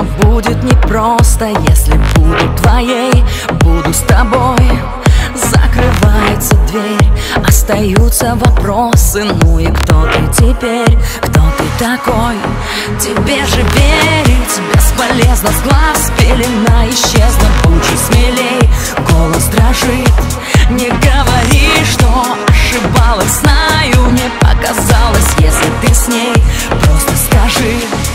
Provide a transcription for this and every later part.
снова будет непросто. Если буду твоей, буду с тобой. Закрывается дверь, остаются вопросы. Ну и кто ты теперь, кто ты такой? Тебе же верить бесполезно, с глаз пелена исчезла. Будь смелей, голос дрожит. Не говори, что ошибалась, знаю, мне показалось. Если ты с ней, просто скажи.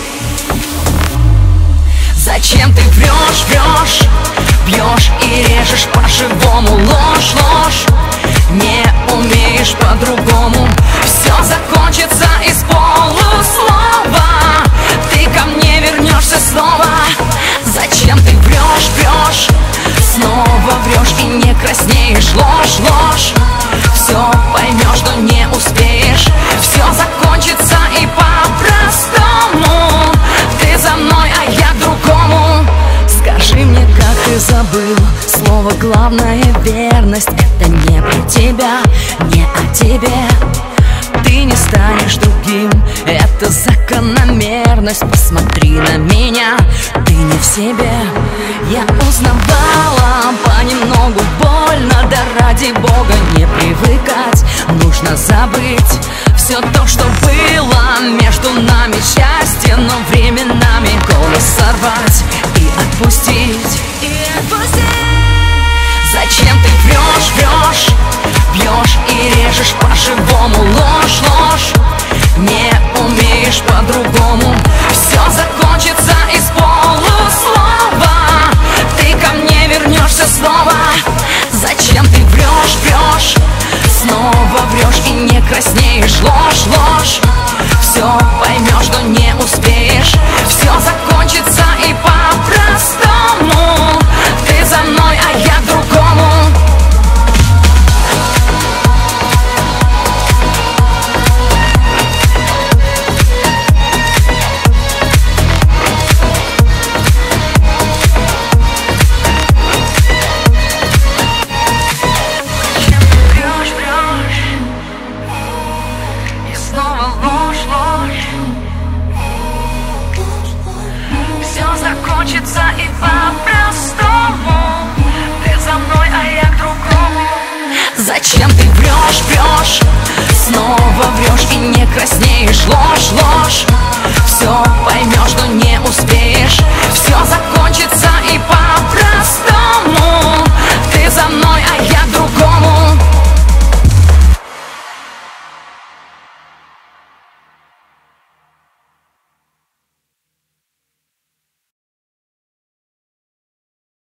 Зачем ты врешь, врешь, бьешь и режешь по-живому? Ложь, ложь, не умеешь по-другому. Все закончится из полуслова. Ты ко мне вернешься снова. Зачем ты врешь, врешь, снова врешь и не краснеешь? Ложь, ложь, все поймешь, но не успеешь. Все закончится и по-простому. Ты за мной, а я к другому. Скажи мне, как ты забыл слово главное — верность. Это не про тебя, не о тебе. Ты не станешь другим, это закономерность. Посмотри на меня, ты не в себе. Я узнавала понемногу, больно. Да ради Бога не привыкать, нужно забыть все то, что было между нами. Счастье, но временами голос сорвать и отпустить. Зачем ты врешь, врешь, бьешь и режешь по-живому? Ложь, ложь, не умеешь по-другому. Все закончится из полуслова. Ты ко мне вернешься снова. Зачем ты врешь, врешь, снова врешь и не краснеешь? Ложь, ложь, все поймешь, но не успеешь. Все закончится и по-простому. Ты за мной, а я к другому. Закончится и по-простому. Ты за мной, а я к другому. Зачем ты врешь, врешь, снова врешь и не краснеешь? Ложь, ложь, все